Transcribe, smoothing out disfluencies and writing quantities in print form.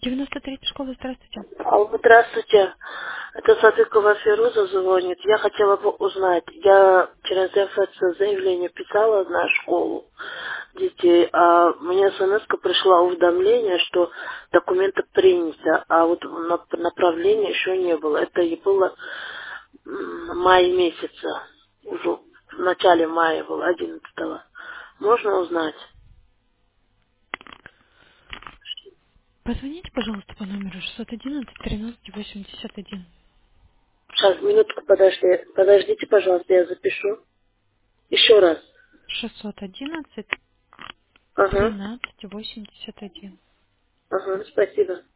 93 школа, здравствуйте. Алло, здравствуйте. Это Садыкова Феруза звонит. Я хотела бы узнать, я через ФЦ заявление писала на школу детей, а мне смс пришла уведомление, что документы приняты, а вот направления еще не было. Это и было мая месяца, уже в начале мая было, 11-го. Можно узнать? Позвоните, пожалуйста, по номеру 611 13 81. Сейчас, минутку, подождите, пожалуйста, я запишу. Еще раз. 611 Ага. 13 81. Ага, спасибо.